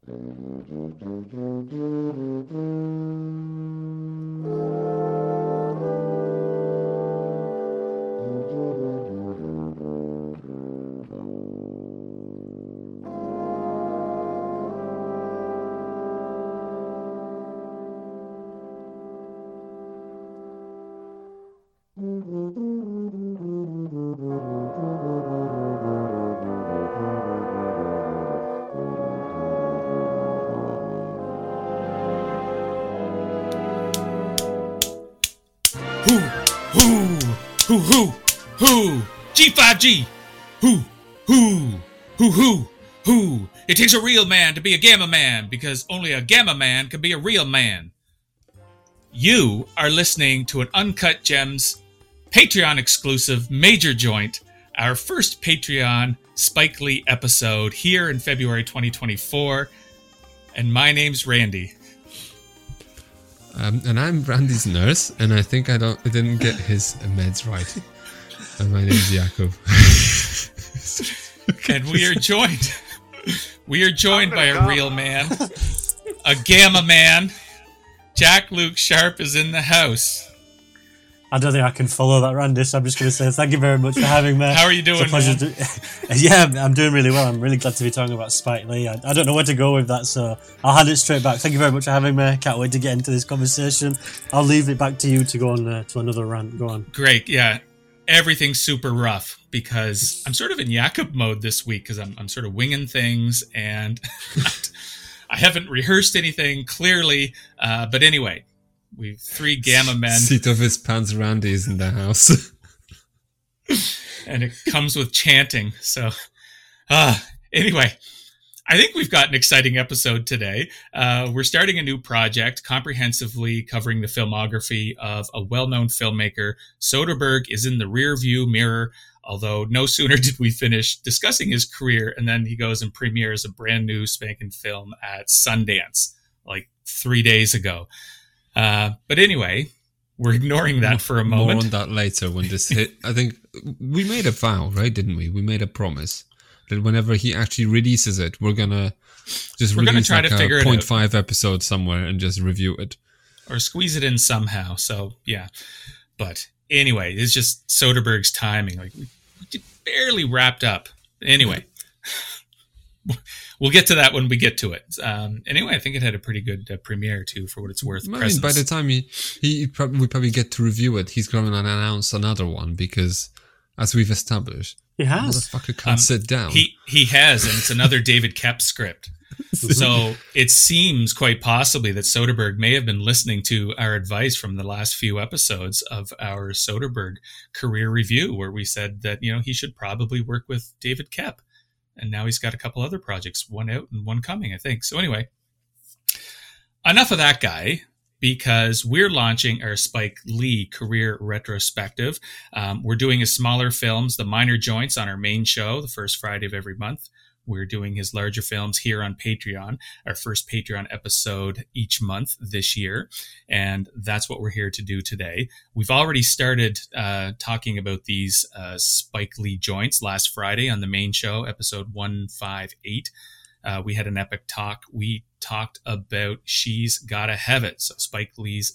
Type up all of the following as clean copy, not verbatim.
Who? G5G. Who? It takes a real man to be a gamma man, because only a gamma man can be a real man. You are listening to an Uncut Gems Patreon exclusive Major Joint, our first Patreon Spike Lee episode here in February 2024. And my name's Randy. And I'm Randy's nurse, and I think I didn't get his meds right. And my name's Jakob. And we are joined by a real man, a gamma man. Jack Luke Sharp is in the house. I don't think I can follow that, Randy, so I'm just going to say thank you very much for having me. How are you doing, Yeah, I'm doing really well. I'm really glad to be talking about Spike Lee. I don't know where to go with that, so I'll hand it straight back. Thank you very much for having me. Can't wait to get into this conversation. I'll leave it back to you to go on to another rant. Go on. Great, yeah. Everything's super rough because I'm sort of in Jakob mode this week because I'm sort of winging things and I haven't rehearsed anything clearly. But anyway, we've three gamma men. Seat of his pants Randy is in the house. And it comes with chanting. So anyway, I think we've got an exciting episode today. We're starting a new project comprehensively covering the filmography of a well-known filmmaker. Soderbergh is in the rear-view mirror, although no sooner did we finish discussing his career, and then he goes and premieres a brand new spanking film at Sundance, like 3 days ago. But anyway, we're ignoring that for a moment. More on that later when this hit. I think we made a vow, right? Didn't we? We made a promise that whenever he actually releases it, we're gonna try to figure 0.5 episode somewhere and just review it. Or squeeze it in somehow. So, yeah. But anyway, it's just Soderbergh's timing. Like, we barely wrapped up. Anyway, we'll get to that when we get to it. Anyway, I think it had a pretty good premiere, too, for what it's worth. I mean, by the time we probably get to review it, he's going to announce another one because, as we've established, he has. Motherfucker can't sit down. He has, and it's another David Koepp script. So it seems quite possibly that Soderbergh may have been listening to our advice from the last few episodes of our Soderbergh career review, where we said that, he should probably work with David Koepp. And now he's got a couple other projects, one out and one coming, I think. So anyway, enough of that guy, because we're launching our Spike Lee career retrospective. We're doing his smaller films, the minor joints, on our main show, the first Friday of every month. We're doing his larger films here on Patreon, our first Patreon episode each month this year. And that's what we're here to do today. We've already started talking about these Spike Lee joints last Friday on the main show, episode 158. We had an epic talk. We talked about She's Gotta Have It. So Spike Lee's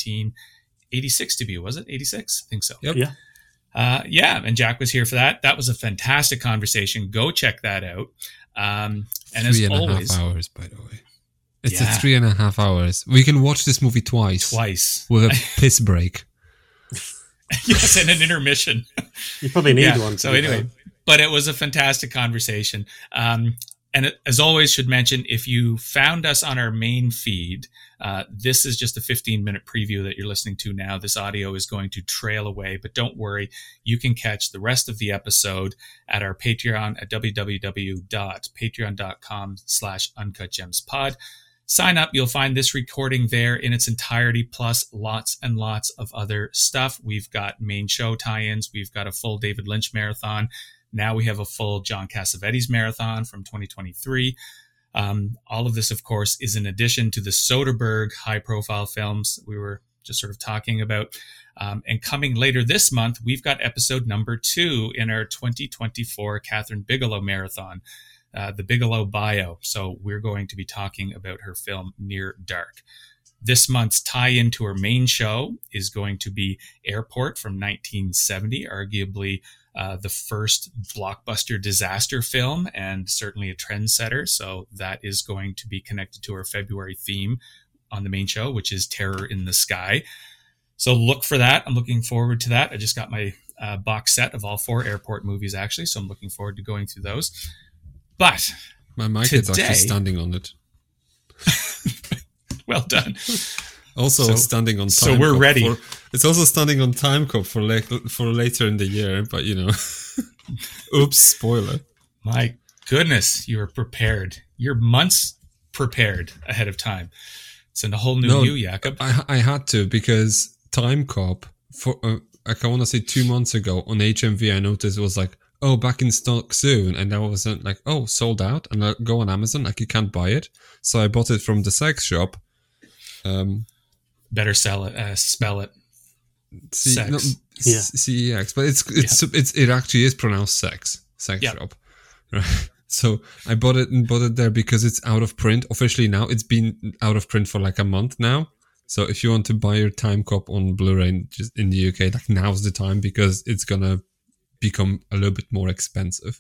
1986 debut, was it? 86? I think so. Yep. Yeah. And Jack was here for that. That was a fantastic conversation. Go check that out. And as 3.5 hours, by the way. It's a 3.5 hours. We can watch this movie twice. With a piss break. Yes, and an intermission. You probably need one. So anyway, but it was a fantastic conversation. And as always, should mention, if you found us on our main feed, this is just a 15-minute preview that you're listening to now. This audio is going to trail away, but don't worry. You can catch the rest of the episode at our Patreon at www.patreon.com/uncutgemspod. Sign up. You'll find this recording there in its entirety, plus lots and lots of other stuff. We've got main show tie-ins. We've got a full David Lynch marathon. Now we have a full John Cassavetes marathon from 2023. All of this, of course, is in addition to the Soderbergh high-profile films we were just sort of talking about. And coming later this month, we've got episode number 2 in our 2024 Catherine Bigelow marathon. The Bigelow bio. So we're going to be talking about her film Near Dark. This month's tie-in to her main show is going to be Airport from 1970, arguably the first blockbuster disaster film and certainly a trendsetter. So that is going to be connected to her February theme on the main show, which is Terror in the Sky. So look for that. I'm looking forward to that. I just got my box set of all 4 Airport movies, actually, so I'm looking forward to going through those. But my kid's actually standing on it. Well done. Also standing on Time So we're ready. It's also standing on Time Cop for later in the year, but oops, spoiler. My goodness, you are prepared. You're months prepared ahead of time. It's in a whole new you, Jakob. I had to, because Time Cop, for I want to say 2 months ago on HMV, I noticed it was like, oh, back in stock soon. And I wasn't like, oh, sold out. And I go on Amazon, like you can't buy it. So I bought it from the sex shop. Better spell it. Sex. CEX, but it actually is pronounced sex shop, right? So I bought it there because it's out of print officially now. It's been out of print for like a month now. So if you want to buy your Time Cop on Blu-ray just in the UK, like now's the time, because it's gonna become a little bit more expensive.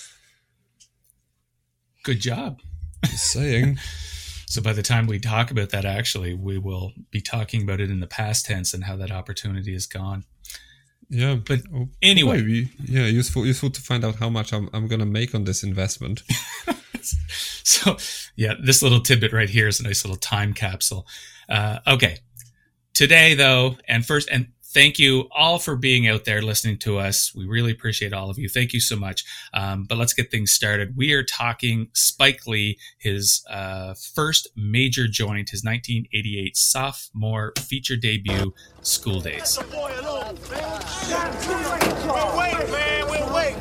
Good job. Just saying. So by the time we talk about that, actually, we will be talking about it in the past tense and how that opportunity is gone. Yeah, but anyway, useful to find out how much I'm going to make on this investment. So, this little tidbit right here is a nice little time capsule. Okay, today though, and thank you all for being out there listening to us. We really appreciate all of you. Thank you so much. But let's get things started. We are talking Spike Lee, his first major joint, his 1988 sophomore feature debut, School Days. We'll wait, man. We'll wait.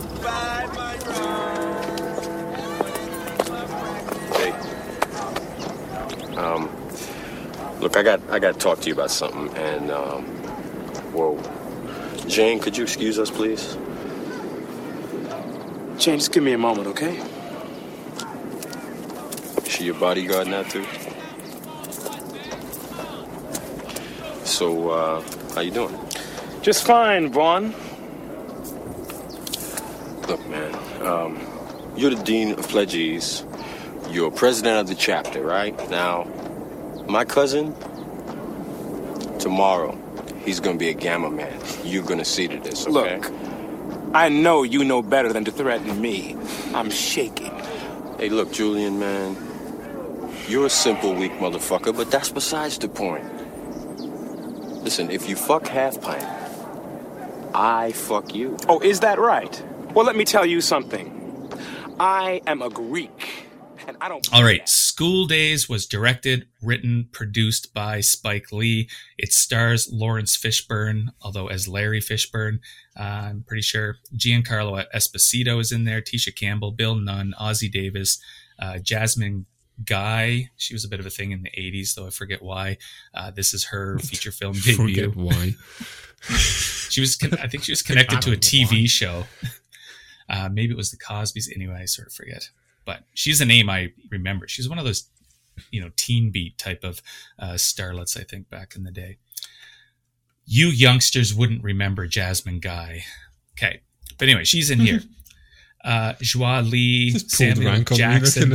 Hey. Look, I got to talk to you about something, and whoa. Jane, could you excuse us, please? Jane, just give me a moment, okay? Is she your bodyguard now, too? So, how you doing? Just fine, Vaughn. Look, man, you're the dean of pledgees. You're president of the chapter, right? Now, my cousin, tomorrow, he's going to be a Gamma man. You're going to see to this, okay? Look, I know you know better than to threaten me. I'm shaking. Hey, look, Julian, man. You're a simple, weak motherfucker, but that's besides the point. Listen, if you fuck Half Pint, I fuck you. Oh, is that right? Well, let me tell you something. I am a Greek. And I don't. All right. School Days was directed, written, produced by Spike Lee. It stars Lawrence Fishburne, although as Larry Fishburne. I'm pretty sure Giancarlo Esposito is in there, Tisha Campbell, Bill Nunn, Ozzie Davis, Jasmine Guy. She was a bit of a thing in the 80s, though I forget why. This is her feature film debut. Forget why. I think she was connected to a TV show. Maybe it was the Cosbys. Anyway, I sort of forget. But she's a name I remember. She's one of those, teen beat type of starlets, I think, back in the day. You youngsters wouldn't remember Jasmine Guy. Okay. But anyway, she's in here. Joie Lee, Samuel Jackson.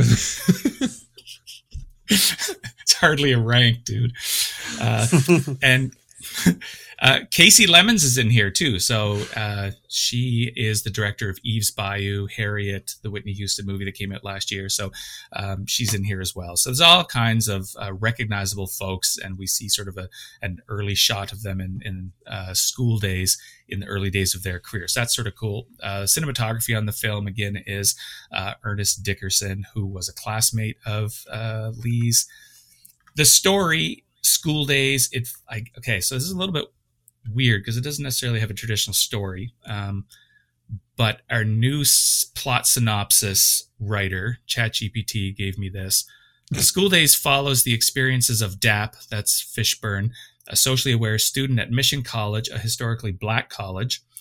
It's hardly a rank, dude. And Casey Lemons is in here too. So she is the director of Eve's Bayou, Harriet, the Whitney Houston movie that came out last year. So she's in here as well. So there's all kinds of recognizable folks, and we see sort of an early shot of them in School Days in the early days of their career. So that's sort of cool. Cinematography on the film, again, is Ernest Dickerson, who was a classmate of Lee's. The story, School Days, so this is a little bit weird because it doesn't necessarily have a traditional story. But our new plot synopsis writer, ChatGPT, gave me this. School Days follows the experiences of Dap, that's Fishburne, a socially aware student at Mission College, a historically black college.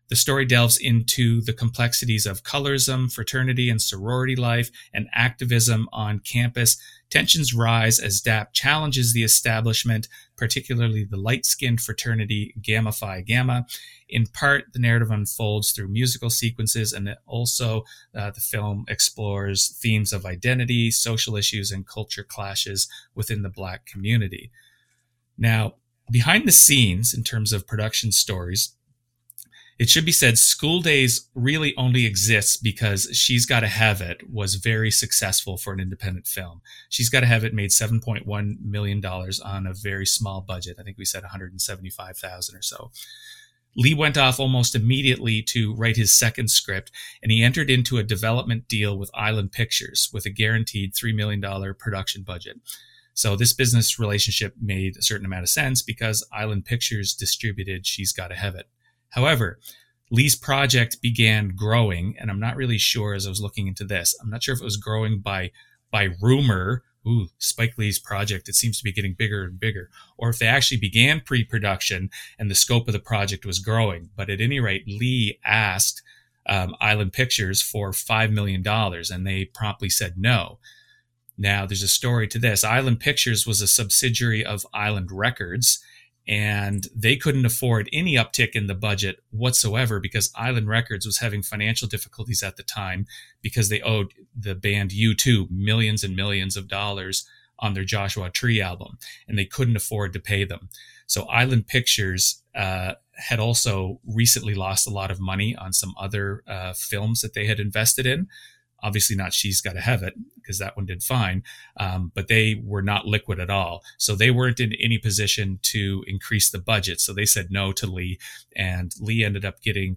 The story delves into the complexities of colorism, fraternity and sorority life, and activism on campus. Tensions rise as DAP challenges the establishment, particularly the light-skinned fraternity Gamma Phi Gamma. In part, the narrative unfolds through musical sequences, and also the film explores themes of identity, social issues, and culture clashes within the Black community. Now, behind the scenes, in terms of production stories, it should be said School Daze really only exists because She's Gotta Have It was very successful for an independent film. She's Gotta Have It made $7.1 million on a very small budget. I think we said $175,000 or so. Lee went off almost immediately to write his second script, and he entered into a development deal with Island Pictures with a guaranteed $3 million production budget. So this business relationship made a certain amount of sense because Island Pictures distributed She's Gotta Have It. However, Lee's project began growing, and I'm not really sure as I was looking into this. I'm not sure if it was growing by rumor. Ooh, Spike Lee's project, it seems to be getting bigger and bigger. Or if they actually began pre-production and the scope of the project was growing. But at any rate, Lee asked Island Pictures for $5 million, and they promptly said no. Now, there's a story to this. Island Pictures was a subsidiary of Island Records, and they couldn't afford any uptick in the budget whatsoever because Island Records was having financial difficulties at the time because they owed the band U2 millions and millions of dollars on their Joshua Tree album, and they couldn't afford to pay them. So Island Pictures had also recently lost a lot of money on some other films that they had invested in. Obviously not She's Gotta Have It, because that one did fine, but they were not liquid at all. So they weren't in any position to increase the budget. So they said no to Lee, and Lee ended up getting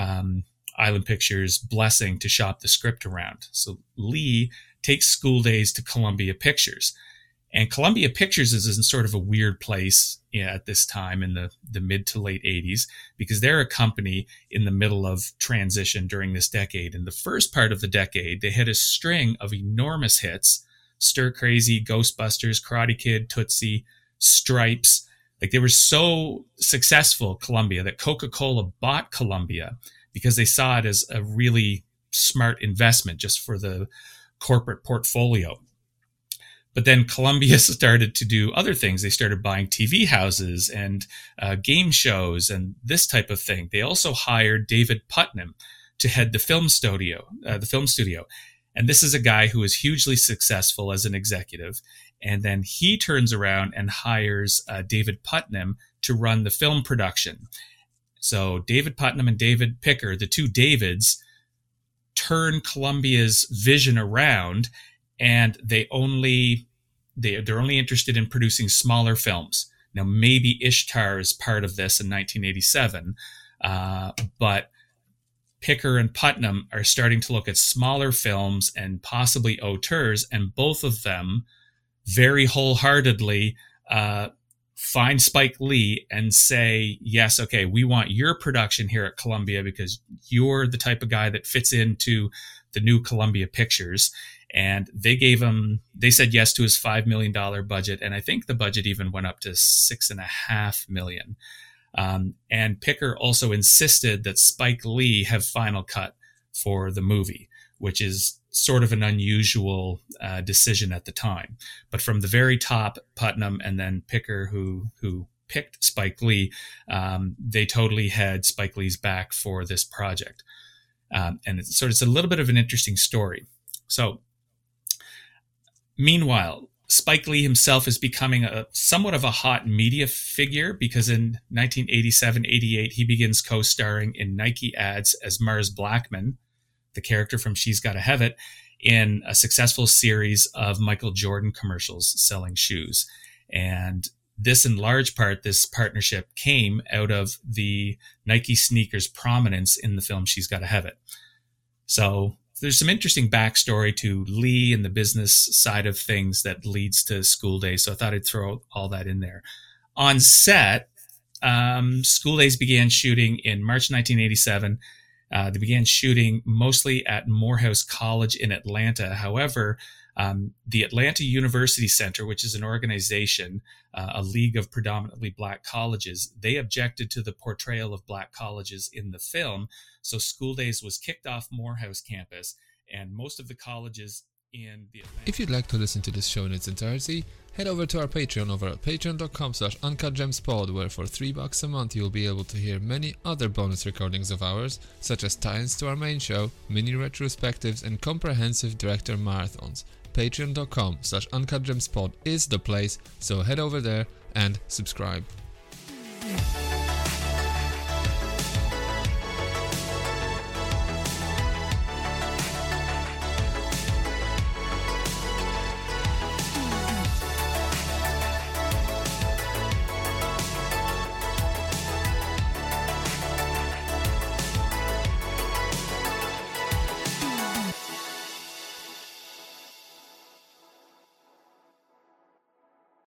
Island Pictures' blessing to shop the script around. So Lee takes School Daze to Columbia Pictures. And Columbia Pictures is in sort of a weird place at this time in the mid to late 80s because they're a company in the middle of transition during this decade. In the first part of the decade, they had a string of enormous hits: Stir Crazy, Ghostbusters, Karate Kid, Tootsie, Stripes. Like, they were so successful, Columbia, that Coca-Cola bought Columbia because they saw it as a really smart investment just for the corporate portfolio. But then Columbia started to do other things. They started buying TV houses and game shows and this type of thing. They also hired David Putnam to head the film studio. And this is a guy who was hugely successful as an executive. And then he turns around and hires David Putnam to run the film production. So David Putnam and David Picker, the two Davids, turn Columbia's vision around, and they're only interested in producing smaller films. Now, maybe Ishtar is part of this in 1987, but Picker and Putnam are starting to look at smaller films and possibly auteurs, and both of them very wholeheartedly find Spike Lee and say, yes, okay, we want your production here at Columbia because you're the type of guy that fits into the new Columbia Pictures. And they said yes to his $5 million budget. And I think the budget even went up to $6.5 million. And Picker also insisted that Spike Lee have final cut for the movie, which is sort of an unusual decision at the time. But from the very top, Putnam and then Picker, who picked Spike Lee, they totally had Spike Lee's back for this project. And it's a little bit of an interesting story. So, meanwhile, Spike Lee himself is becoming somewhat of a hot media figure because in 1987-88, he begins co-starring in Nike ads as Mars Blackman, the character from She's Gotta Have It, in a successful series of Michael Jordan commercials selling shoes. And this, in large part, this partnership came out of the Nike sneakers prominence in the film She's Gotta Have It. So there's some interesting backstory to Lee and the business side of things that leads to School Daze. So I thought I'd throw all that in there. On set, School Daze began shooting in March 1987. They began shooting mostly at Morehouse College in Atlanta. However, The Atlanta University Center, which is an organization, a league of predominantly black colleges, they objected to the portrayal of black colleges in the film. So School Daze was kicked off Morehouse campus, and most of the colleges in the Atlanta... If you'd like to listen to this show in its entirety, head over to our Patreon over at patreon.com/uncutgemspod, where for $3 a month you'll be able to hear many other bonus recordings of ours, such as tie-ins to our main show, mini retrospectives, and comprehensive director marathons. Patreon.com/uncutgemspod is the place, so head over there and subscribe.